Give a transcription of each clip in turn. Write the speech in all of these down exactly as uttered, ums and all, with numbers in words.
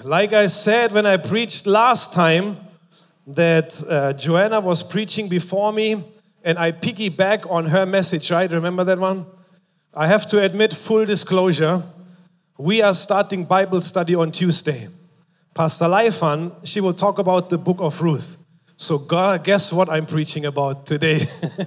Like I said when I preached last time, that uh, Joanna was preaching before me, and I piggyback on her message, right? Remember that one? I have to admit, full disclosure, we are starting Bible study on Tuesday. Pastor Laifan, she will talk about the book of Ruth. So God, guess what I'm preaching about today?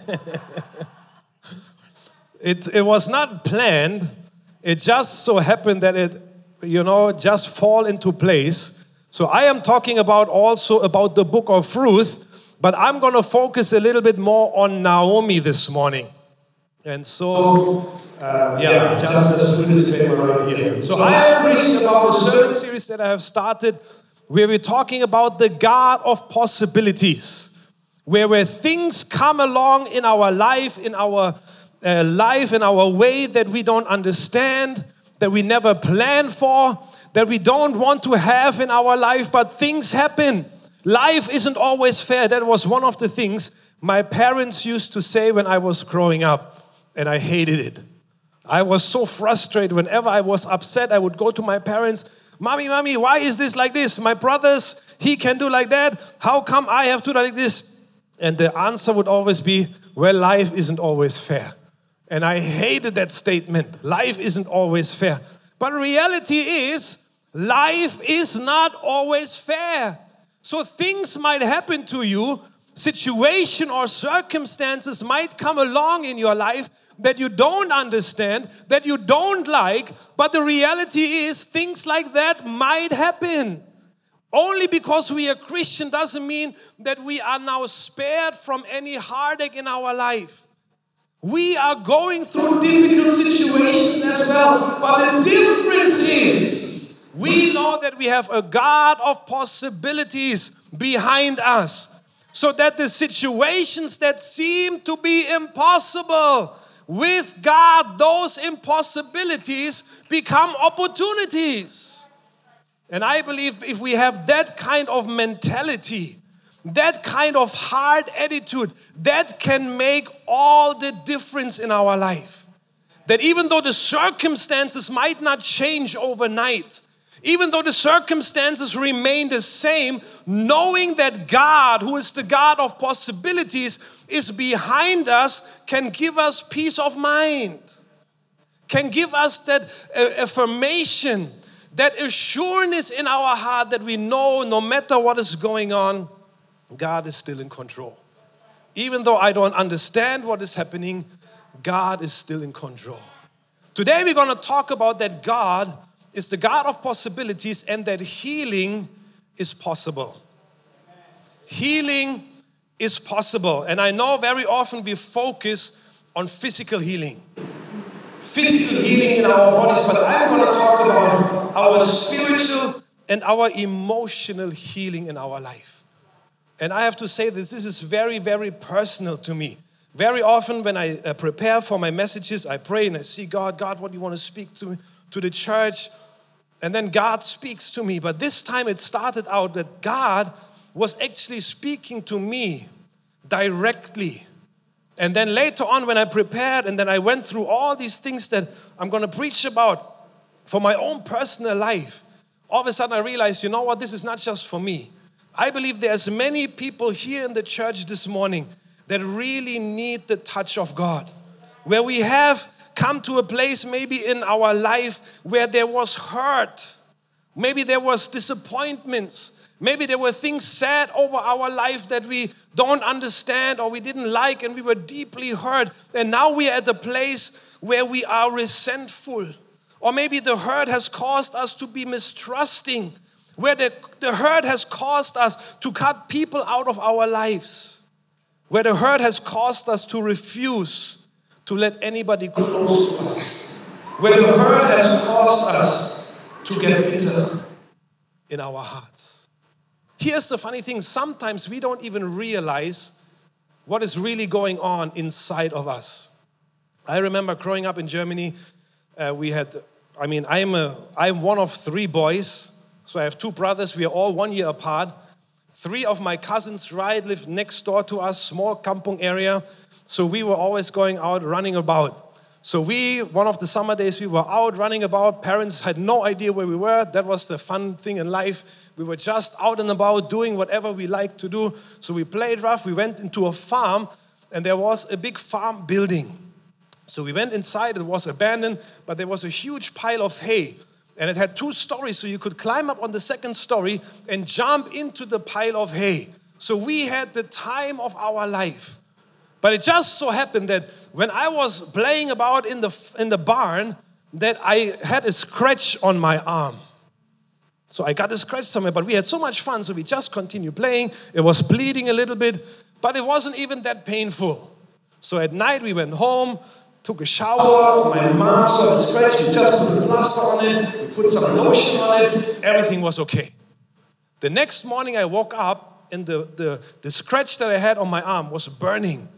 it, it was not planned. It just so happened that it, you know, just fall into place. So I am talking about also about the book of Ruth, but I'm going to focus a little bit more on Naomi this morning. And so, uh, yeah, just as a disclaimer right here. So I am preaching about a sermon series that I have started where we're talking about the God of possibilities, where where things come along in our life, in our uh, life, in our way that we don't understand, that we never planned for, that we don't want to have in our life, but things happen. Life isn't always fair. That was one of the things my parents used to say when I was growing up, and I hated it. I was so frustrated. Whenever I was upset, I would go to my parents, Mommy, Mommy, why is this like this? My brothers, he can do like that. How come I have to do like this? And the answer would always be, well, life isn't always fair. And I hated that statement. Life isn't always fair. But reality is, life is not always fair. So things might happen to you, situation or circumstances might come along in your life that you don't understand, that you don't like, but the reality is things like that might happen. Only because we are Christian doesn't mean that we are now spared from any heartache in our life. We are going through difficult situations as well, but the difference is we know that we have a God of possibilities behind us, so that the situations that seem to be impossible, with God, those impossibilities become opportunities. And I believe if we have that kind of mentality, that kind of hard attitude, that can make all the difference in our life. That even though the circumstances might not change overnight, even though the circumstances remain the same, knowing that God, who is the God of possibilities, is behind us, can give us peace of mind, can give us that uh, affirmation, that assurance in our heart that we know no matter what is going on, God is still in control. Even though I don't understand what is happening, God is still in control. Today we're going to talk about that God is the God of possibilities and that healing is possible. Healing is possible. And I know very often we focus on physical healing. Physical healing in our bodies, but I'm going to talk about our spiritual and our emotional healing in our life. And I have to say this, this is very, very personal to me. Very often when I uh, prepare for my messages, I pray and I see God, God, what do you want to speak to me, to the church? And then God speaks to me. But this time it started out that God was actually speaking to me directly. And then later on when I prepared and then I went through all these things that I'm going to preach about for my own personal life, all of a sudden I realized, you know what, this is not just for me. I believe there's many people here in the church this morning that really need the touch of God. Where we have come to a place maybe in our life where there was hurt. Maybe there was disappointments. Maybe there were things said over our life that we don't understand or we didn't like and we were deeply hurt. And now we are at a place where we are resentful. Or maybe the hurt has caused us to be mistrusting. Where the, the hurt has caused us to cut people out of our lives. Where the hurt has caused us to refuse to let anybody close to us. Where the hurt has caused us to get bitter in our hearts. Here's the funny thing, sometimes we don't even realize what is really going on inside of us. I remember growing up in Germany, uh, we had, I mean, I'm, a, I'm one of three boys. So I have two brothers, we are all one year apart. Three of my cousins right lived next door to us, small kampung area. So we were always going out, running about. So we, one of the summer days, we were out running about. Parents had no idea where we were. That was the fun thing in life. We were just out and about doing whatever we liked to do. So we played rough. We went into a farm, and there was a big farm building. So we went inside. It was abandoned, but there was a huge pile of hay. And it had two stories, so you could climb up on the second story and jump into the pile of hay. So we had the time of our life. But it just so happened that when I was playing about in the in the barn, that I had a scratch on my arm. So I got a scratch somewhere, but we had so much fun, so we just continued playing. It was bleeding a little bit, but it wasn't even that painful. So at night we went home, took a shower. My mom saw the scratch. We just put a plaster on it, we put some lotion on it. Everything was okay. The next morning I woke up and the, the, the scratch that I had on my arm was burning.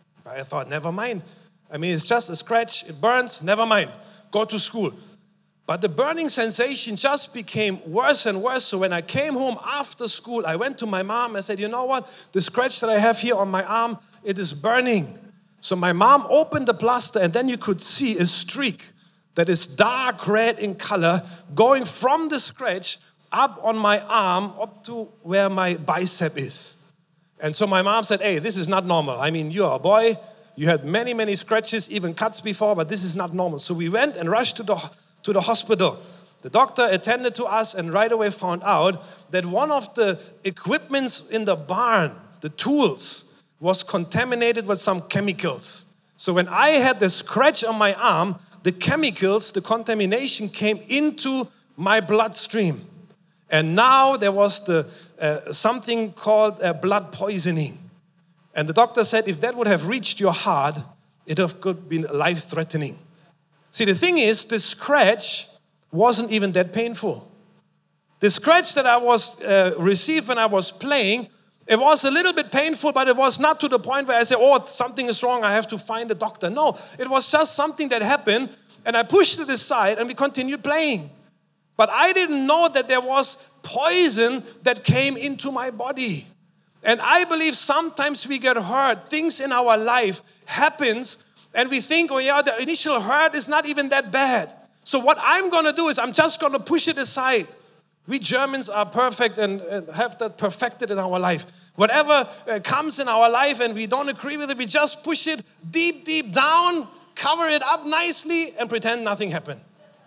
I thought, never mind. I mean, it's just a scratch. It burns. Never mind. Go to school. But the burning sensation just became worse and worse. So when I came home after school, I went to my mom and said, you know what? The scratch that I have here on my arm, it is burning. So my mom opened the plaster, and then you could see a streak that is dark red in color going from the scratch up on my arm up to where my bicep is. And so my mom said, hey, this is not normal. I mean, you're a boy. You had many, many scratches, even cuts before, but this is not normal. So we went and rushed to the, to the hospital. The doctor attended to us and right away found out that one of the equipments in the barn, the tools, was contaminated with some chemicals. So when I had the scratch on my arm, the chemicals, the contamination came into my bloodstream. And now there was the uh, something called uh, blood poisoning. And the doctor said if that would have reached your heart, it would have been life-threatening. See, the thing is, the scratch wasn't even that painful. The scratch that I was uh, received when I was playing, it was a little bit painful, but it was not to the point where I said, oh, something is wrong, I have to find a doctor. No, it was just something that happened, and I pushed it aside, and we continued playing. But I didn't know that there was poison that came into my body. And I believe sometimes we get hurt. Things in our life happens and we think, oh yeah, the initial hurt is not even that bad. So what I'm going to do is I'm just going to push it aside. We Germans are perfect and have that perfected in our life. Whatever comes in our life and we don't agree with it, we just push it deep, deep down, cover it up nicely and pretend nothing happened.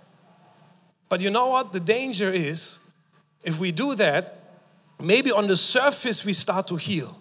But you know what? The danger is, if we do that, maybe on the surface we start to heal.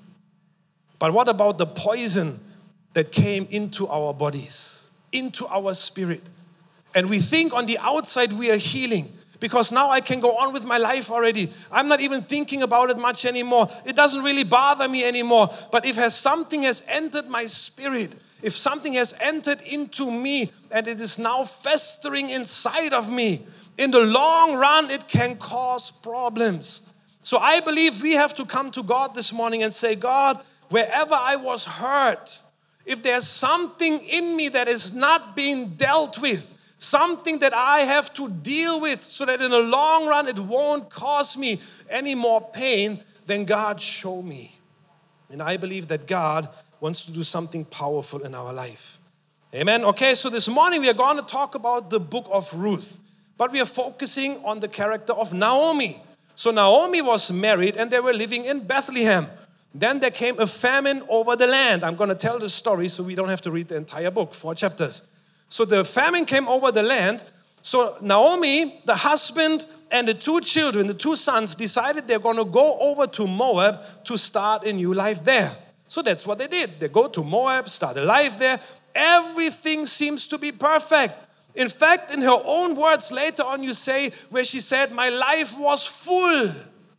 But what about the poison that came into our bodies, into our spirit? And we think on the outside we are healing because now I can go on with my life already. I'm not even thinking about it much anymore. It doesn't really bother me anymore. But if has something has entered my spirit, if something has entered into me and it is now festering inside of me, in the long run, it can cause problems. So I believe we have to come to God this morning and say, God, wherever I was hurt, if there's something in me that is not being dealt with, something that I have to deal with so that in the long run it won't cause me any more pain, then God show me. And I believe that God wants to do something powerful in our life. Amen. Okay, so this morning we are going to talk about the book of Ruth. But we are focusing on the character of Naomi. So Naomi was married and they were living in Bethlehem. Then there came a famine over the land. I'm going to tell the story so we don't have to read the entire book, four chapters. So the famine came over the land. So Naomi, the husband and the two children, the two sons, decided they're going to go over to Moab to start a new life there. So that's what they did. They go to Moab, start a life there. Everything seems to be perfect. In fact, in her own words later on you say where she said, my life was full.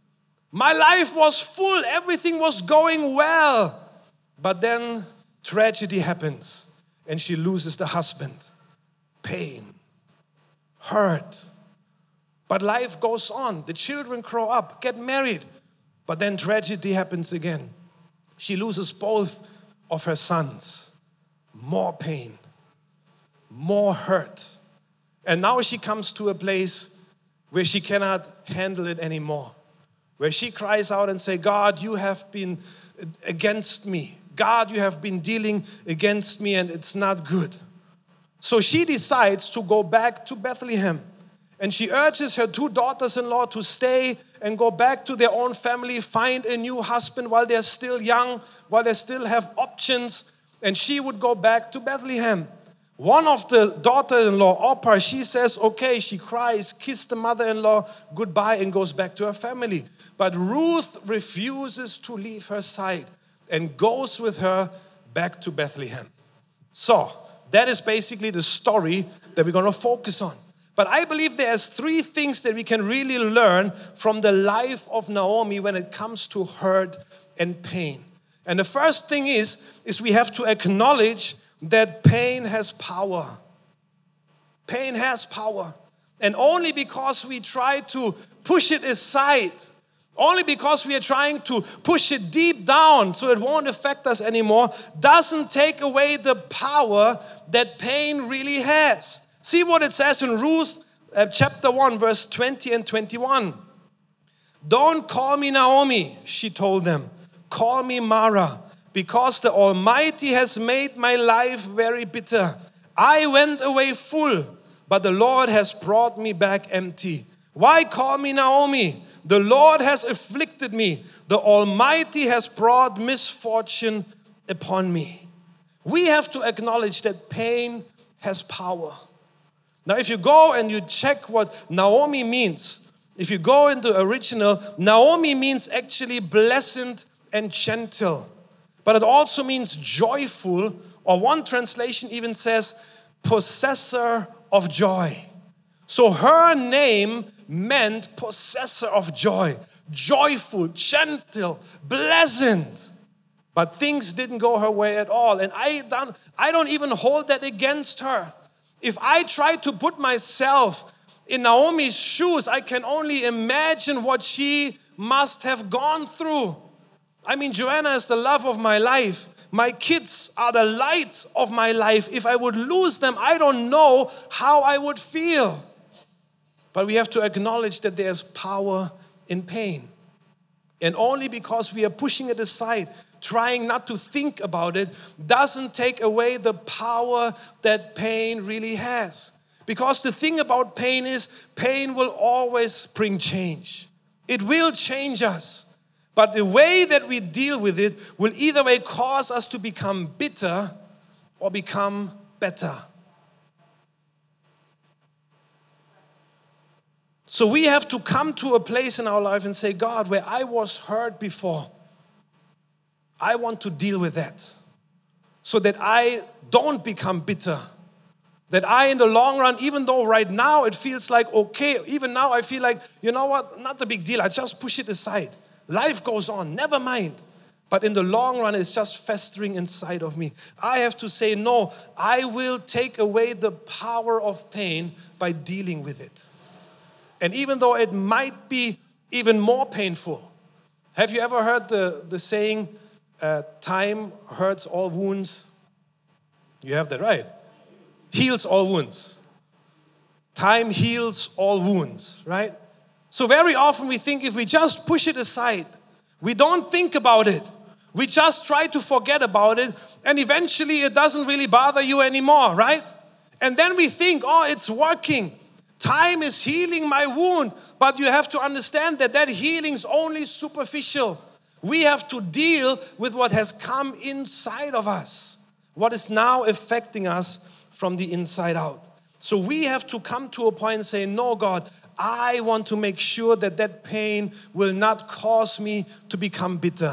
My life was full. Everything was going well. But then tragedy happens and she loses the husband. Pain. Hurt. But life goes on. The children grow up, get married. But then tragedy happens again. She loses both of her sons. More pain. More hurt. And now she comes to a place where she cannot handle it anymore. Where she cries out and says, God, you have been against me. God, you have been dealing against me and it's not good. So she decides to go back to Bethlehem. And she urges her two daughters-in-law to stay and go back to their own family, find a new husband while they're still young, while they still have options. And she would go back to Bethlehem. One of the daughter-in-law, Orpah, she says, okay, she cries, kisses the mother-in-law goodbye and goes back to her family. But Ruth refuses to leave her side and goes with her back to Bethlehem. So, that is basically the story that we're going to focus on. But I believe there's three things that we can really learn from the life of Naomi when it comes to hurt and pain. And the first thing is, is we have to acknowledge that pain has power. Pain has power. And only because we try to push it aside, only because we are trying to push it deep down so it won't affect us anymore, doesn't take away the power that pain really has. See what it says in Ruth uh, chapter one, verse twenty and twenty-one. Don't call me Naomi, she told them. Call me Mara, because the Almighty has made my life very bitter. I went away full, but the Lord has brought me back empty. Why call me Naomi? The Lord has afflicted me. The Almighty has brought misfortune upon me. We have to acknowledge that pain has power. Now, if you go and you check what Naomi means, if you go into original, Naomi means actually blessed and gentle. But it also means joyful, or one translation even says possessor of joy. So her name meant possessor of joy, joyful, gentle, pleasant. But things didn't go her way at all. And I don't, I don't even hold that against her. If I try to put myself in Naomi's shoes, I can only imagine what she must have gone through. I mean, Joanna is the love of my life. My kids are the light of my life. If I would lose them, I don't know how I would feel. But we have to acknowledge that there's power in pain. And only because we are pushing it aside, trying not to think about it, doesn't take away the power that pain really has. Because the thing about pain is, pain will always bring change. It will change us. But the way that we deal with it will either way cause us to become bitter or become better. So we have to come to a place in our life and say, God, where I was hurt before, I want to deal with that so that I don't become bitter. That I, in the long run, even though right now it feels like, okay, even now I feel like, you know what, not a big deal. I just push it aside. Life goes on, never mind. But in the long run, it's just festering inside of me. I have to say, no, I will take away the power of pain by dealing with it. And even though it might be even more painful, have you ever heard the, the saying, uh, time hurts all wounds? You have that right. Heals all wounds. Time heals all wounds, right? So very often we think if we just push it aside, we don't think about it, we just try to forget about it, and eventually it doesn't really bother you anymore, right? And then we think, oh, it's working. Time is healing my wound, but you have to understand that that healing is only superficial. We have to deal with what has come inside of us, what is now affecting us from the inside out. So we have to come to a point and say, no, God, I want to make sure that that pain will not cause me to become bitter.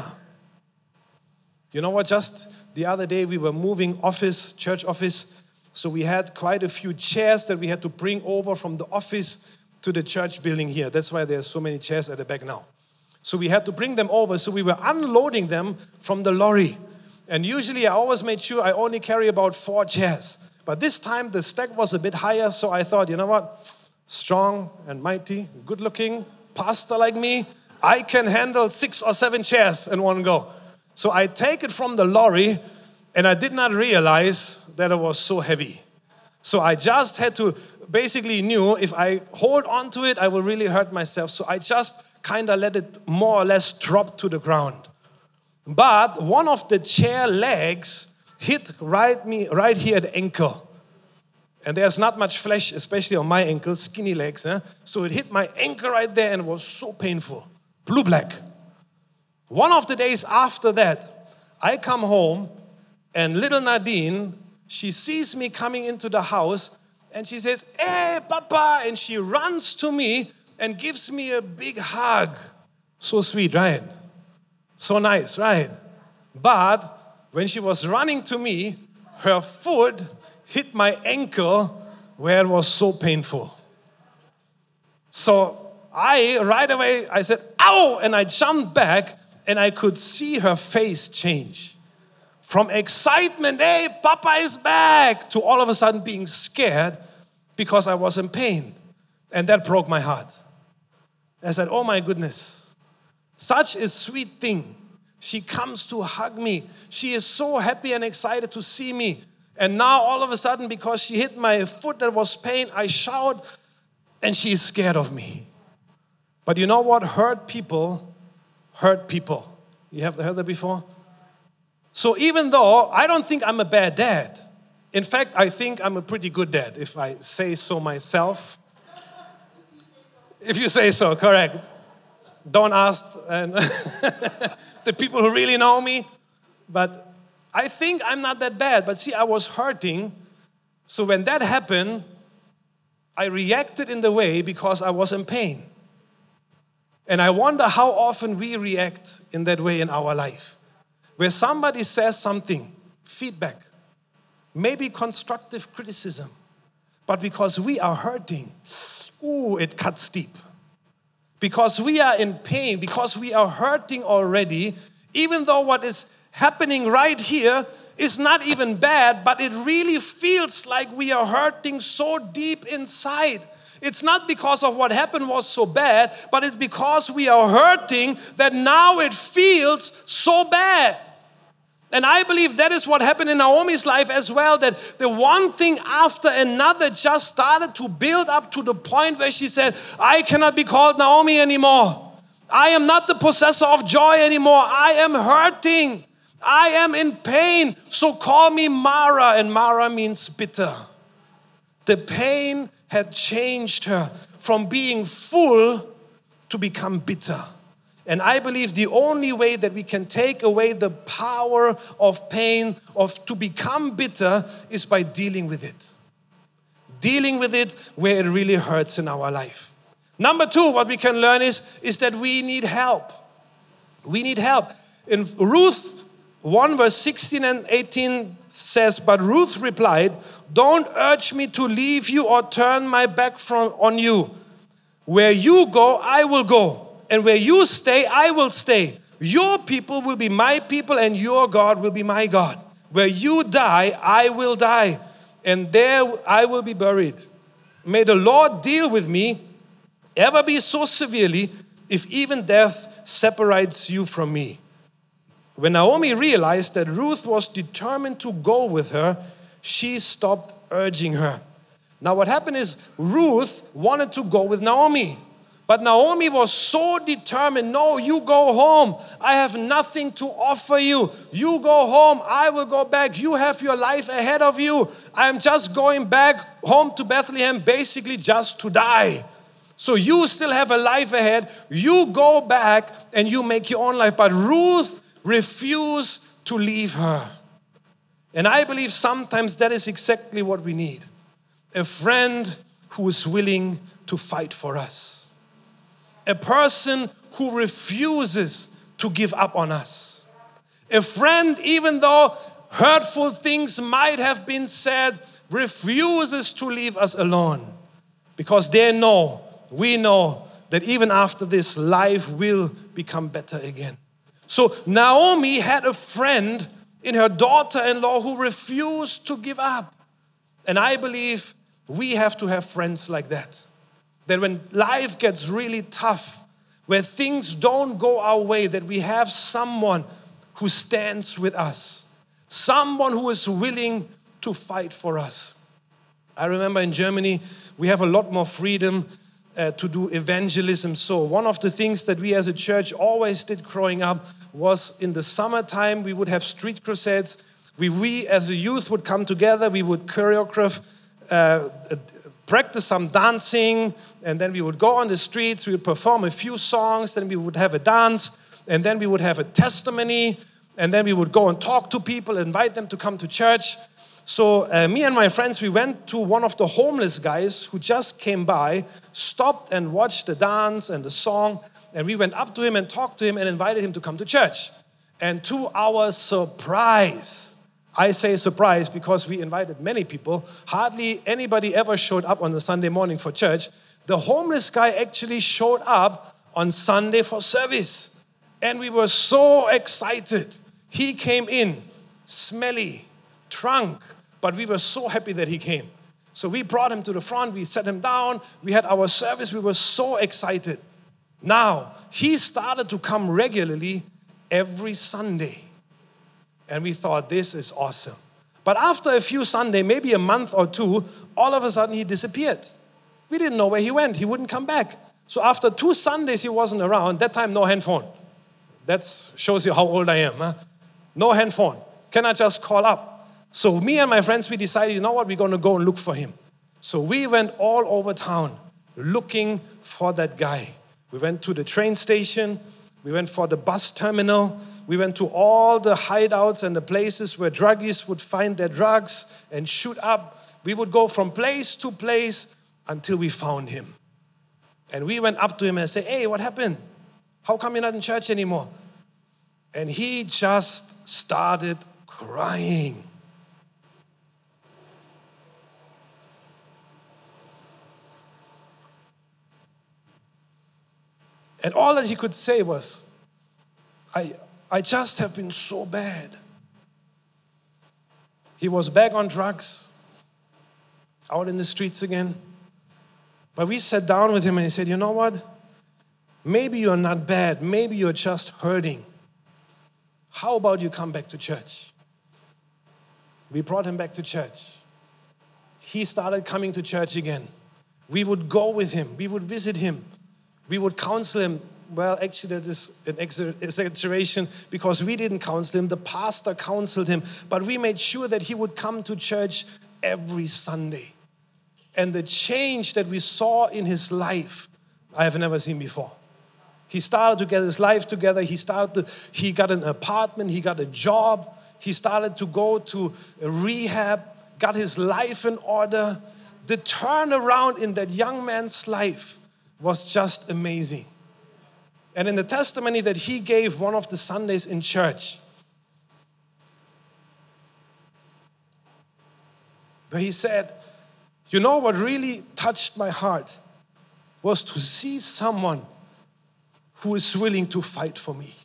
You know what, just the other day we were moving office, church office, so we had quite a few chairs that we had to bring over from the office to the church building here. That's why there's so many chairs at the back now. So we had to bring them over, so we were unloading them from the lorry. And usually I always made sure I only carry about four chairs. But this time the stack was a bit higher, so I thought, you know what? Strong and mighty, good looking, pastor like me, I can handle six or seven chairs in one go. So I take it from the lorry, and I did not realize that it was so heavy. So I just had to, basically knew if I hold on to it, I will really hurt myself. So I just kind of let it more or less drop to the ground. But one of the chair legs hit right me right here at the ankle. And there's not much flesh, especially on my ankles, skinny legs. Eh? So it hit my ankle right there and it was so painful. Blue-black. One of the days after that, I come home and little Nadine, she sees me coming into the house and she says, "Hey, Papa," and she runs to me and gives me a big hug. So sweet, right? So nice, right? But when she was running to me, her foot hit my ankle where it was so painful. So I, right away, I said, "Ow!" And I jumped back and I could see her face change. From excitement, "Hey, Papa is back," to all of a sudden being scared because I was in pain. And that broke my heart. I said, "Oh my goodness, such a sweet thing. She comes to hug me. She is so happy and excited to see me. And now all of a sudden, because she hit my foot that was pain, I shout and she is scared of me." But you know what? Hurt people hurt people. You have heard that before? So even though I don't think I'm a bad dad, in fact, I think I'm a pretty good dad, if I say so myself. If you say so, correct. Don't ask and the people who really know me. But I think I'm not that bad. But see, I was hurting. So when that happened, I reacted in the way because I was in pain. And I wonder how often we react in that way in our life. Where somebody says something, feedback, maybe constructive criticism, but because we are hurting, ooh, it cuts deep. Because we are in pain, because we are hurting already, even though what is happening right here is not even bad, but it really feels like we are hurting so deep inside. It's not because of what happened was so bad, but it's because we are hurting that now it feels so bad. And I believe that is what happened in Naomi's life as well, that the one thing after another just started to build up to the point where she said, "I cannot be called Naomi anymore. I am not the possessor of joy anymore. I am hurting. I am in pain. So call me Mara." And Mara means bitter. The pain had changed her from being full to become bitter. And I believe the only way that we can take away the power of pain, of to become bitter, is by dealing with it. Dealing with it where it really hurts in our life. Number two, what we can learn is, is that we need help. We need help. In Ruth one verse sixteen and eighteen says, "But Ruth replied, 'Don't urge me to leave you or turn my back from on you. Where you go, I will go. And where you stay, I will stay. Your people will be my people and your God will be my God. Where you die, I will die. And there I will be buried. May the Lord deal with me, ever be so severely, if even death separates you from me.' When Naomi realized that Ruth was determined to go with her, she stopped urging her." Now what happened is Ruth wanted to go with Naomi. But Naomi was so determined, "No, you go home. I have nothing to offer you. You go home. I will go back. You have your life ahead of you. I'm just going back home to Bethlehem basically just to die. So you still have a life ahead. You go back and you make your own life." But Ruth refused to leave her. And I believe sometimes that is exactly what we need. A friend who is willing to fight for us. A person who refuses to give up on us. A friend, even though hurtful things might have been said, refuses to leave us alone. Because they know, we know, that even after this, life will become better again. So Naomi had a friend in her daughter-in-law who refused to give up. And I believe we have to have friends like that. That when life gets really tough, where things don't go our way, that we have someone who stands with us. Someone who is willing to fight for us. I remember in Germany, we have a lot more freedom uh, to do evangelism. So one of the things that we as a church always did growing up was in the summertime, we would have street crusades. We, we as a youth would come together, we would choreograph uh, practice some dancing, and then we would go on the streets, we would perform a few songs, then we would have a dance, and then we would have a testimony, and then we would go and talk to people, invite them to come to church. So uh, me and my friends, we went to one of the homeless guys who just came by, stopped and watched the dance and the song, and we went up to him and talked to him and invited him to come to church. And to our surprise, I say surprise because we invited many people. Hardly anybody ever showed up on the Sunday morning for church. The homeless guy actually showed up on Sunday for service. And we were so excited. He came in, smelly, drunk, but we were so happy that he came. So we brought him to the front, we sat him down, we had our service, we were so excited. Now, he started to come regularly every Sunday. And we thought, this is awesome. But after a few Sundays, maybe a month or two, all of a sudden he disappeared. We didn't know where he went. He wouldn't come back. So after two Sundays he wasn't around. That time, no handphone. That shows you how old I am. Huh? No handphone. Can I just call up? So me and my friends, we decided, you know what? We're going to go and look for him. So we went all over town looking for that guy. We went to the train station. We went for the bus terminal. We went to all the hideouts and the places where druggies would find their drugs and shoot up. We would go from place to place until we found him. And we went up to him and said, hey, what happened? How come you're not in church anymore? And he just started crying. And all that he could say was, I... I just have been so bad. He was back on drugs, out in the streets again. But we sat down with him and he said, you know what? Maybe you're not bad. Maybe you're just hurting. How about you come back to church? We brought him back to church. He started coming to church again. We would go with him. We would visit him. We would counsel him. Well, actually, that is an exaggeration because we didn't counsel him. The pastor counseled him. But we made sure that he would come to church every Sunday. And the change that we saw in his life, I have never seen before. He started to get his life together. He started to, he got an apartment. He got a job. He started to go to a rehab, got his life in order. The turnaround in that young man's life was just amazing. And in the testimony that he gave one of the Sundays in church, where he said, you know what really touched my heart was to see someone who is willing to fight for me.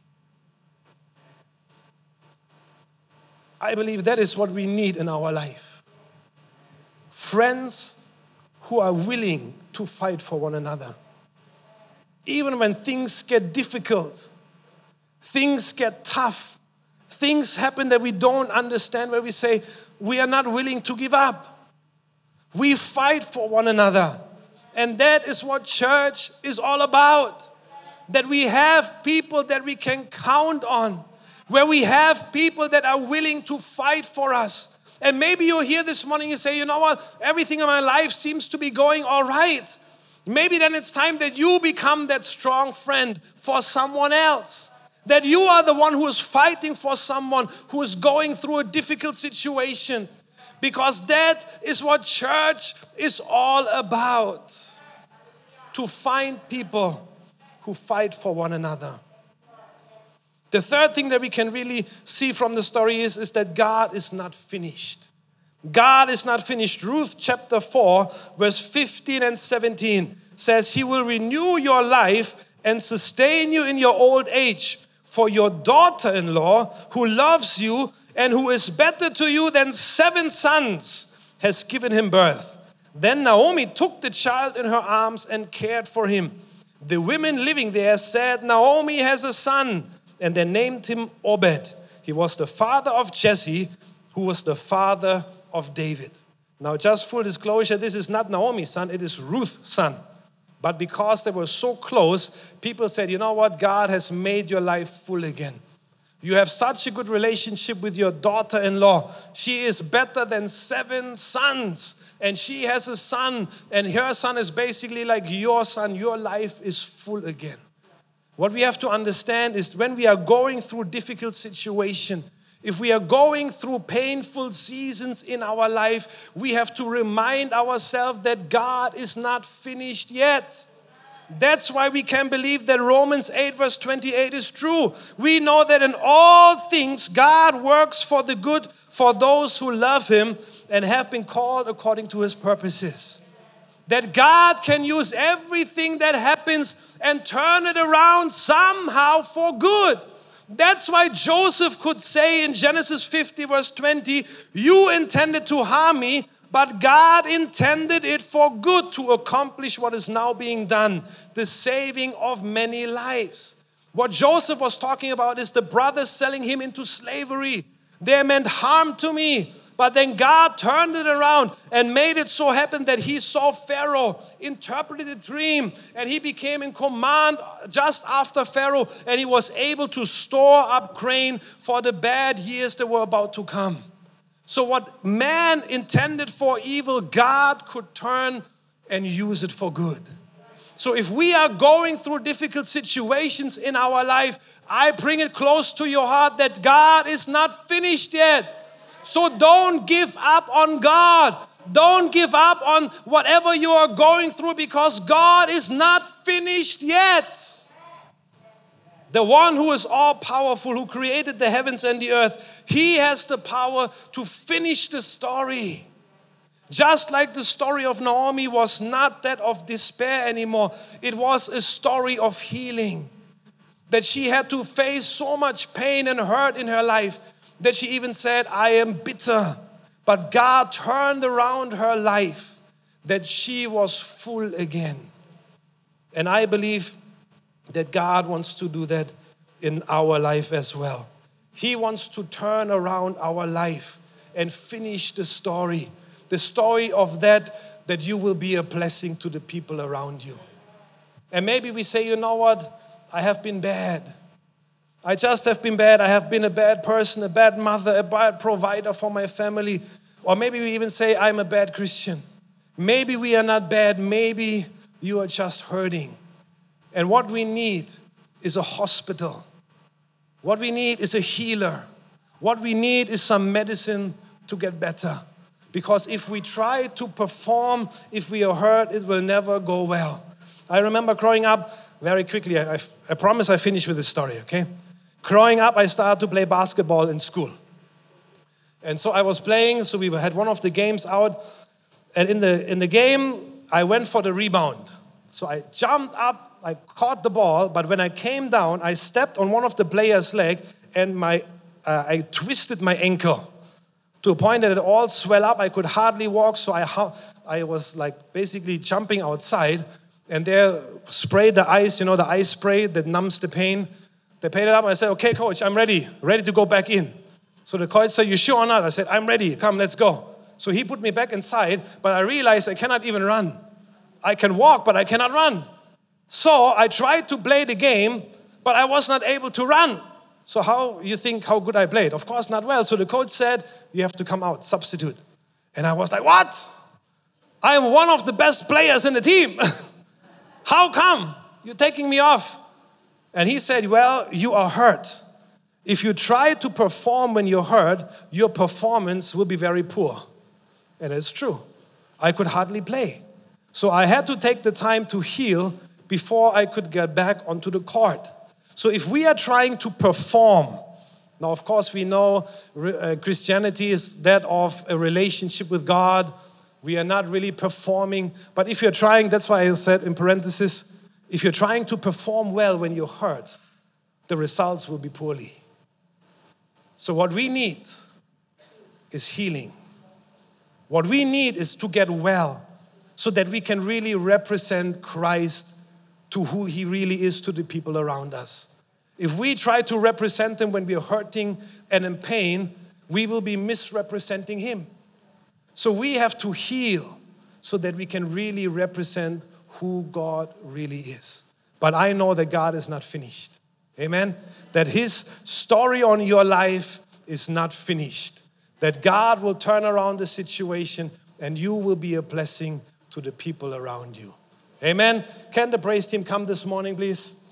I believe that is what we need in our life. Friends who are willing to fight for one another. Even when things get difficult, things get tough, things happen that we don't understand, where we say, we are not willing to give up. We fight for one another. And that is what church is all about. That we have people that we can count on, where we have people that are willing to fight for us. And maybe you're here this morning and say, you know what, everything in my life seems to be going all right. Maybe then it's time that you become that strong friend for someone else. That you are the one who is fighting for someone who is going through a difficult situation. Because that is what church is all about. To find people who fight for one another. The third thing that we can really see from the story is, is that God is not finished. God is not finished. Ruth chapter four, verse fifteen and seventeen says, He will renew your life and sustain you in your old age. For your daughter-in-law, who loves you and who is better to you than seven sons, has given him birth. Then Naomi took the child in her arms and cared for him. The women living there said, Naomi has a son, and they named him Obed. He was the father of Jesse, who was the father of David. Now, just full disclosure, this is not Naomi's son, it is Ruth's son. But because they were so close, people said, you know what? God has made your life full again. You have such a good relationship with your daughter-in-law. She is better than seven sons. and she has a son, and her son is basically like your son. Your life is full again. What we have to understand is when we are going through difficult situation, if we are going through painful seasons in our life, we have to remind ourselves that God is not finished yet. That's why we can believe that Romans eight verse twenty-eight is true. We know that in all things God works for the good for those who love Him and have been called according to His purposes. That God can use everything that happens and turn it around somehow for good. That's why Joseph could say in Genesis fifty verse twenty, you intended to harm me, but God intended it for good to accomplish what is now being done, the saving of many lives. What Joseph was talking about is the brothers selling him into slavery. They meant harm to me. But then God turned it around and made it so happen that he saw Pharaoh, interpreted a dream, and he became in command just after Pharaoh, and he was able to store up grain for the bad years that were about to come. So what man intended for evil, God could turn and use it for good. So if we are going through difficult situations in our life, I bring it close to your heart that God is not finished yet. So don't give up on God. Don't give up on whatever you are going through because God is not finished yet. The one who is all powerful, who created the heavens and the earth, He has the power to finish the story. Just like the story of Naomi was not that of despair anymore. It was a story of healing. That she had to face so much pain and hurt in her life that she even said, I am bitter. But God turned around her life that she was full again. And I believe that God wants to do that in our life as well. He wants to turn around our life and finish the story. The story of that, that you will be a blessing to the people around you. And maybe we say, you know what? I have been bad. I just have been bad. I have been a bad person, a bad mother, a bad provider for my family. Or maybe we even say, I'm a bad Christian. Maybe we are not bad. Maybe you are just hurting. And what we need is a hospital. What we need is a healer. What we need is some medicine to get better. Because if we try to perform, if we are hurt, it will never go well. I remember growing up, very quickly, I, I, I promise I finish with this story, okay? Growing up, I started to play basketball in school. And so I was playing, so we had one of the games out. And in the, in the game, I went for the rebound. So I jumped up, I caught the ball, but when I came down, I stepped on one of the players' leg and my uh, I twisted my ankle to a point that it all swelled up. I could hardly walk, so I, I was like basically jumping outside and there sprayed the ice, you know, the ice spray that numbs the pain. They paid it up and I said, okay, coach, I'm ready, ready to go back in. So the coach said, you sure or not? I said, I'm ready, come, let's go. So he put me back inside, but I realized I cannot even run. I can walk, but I cannot run. So I tried to play the game, but I was not able to run. So how you think how good I played? Of course not well. So the coach said, you have to come out, substitute. And I was like, what? I am one of the best players in the team. How come you're taking me off? And he said, well, you are hurt. If you try to perform when you're hurt, your performance will be very poor. And it's true. I could hardly play. So I had to take the time to heal before I could get back onto the court. So if we are trying to perform, now of course we know uh, Christianity is that of a relationship with God. We are not really performing. But if you're trying, that's why I said in parenthesis, if you're trying to perform well when you're hurt, the results will be poorly. So what we need is healing. What we need is to get well so that we can really represent Christ to who He really is to the people around us. If we try to represent Him when we are hurting and in pain, we will be misrepresenting Him. So we have to heal so that we can really represent who God really is. But I know that God is not finished. Amen? That His story on your life is not finished. That God will turn around the situation and you will be a blessing to the people around you. Amen. Can the praise team come this morning, please?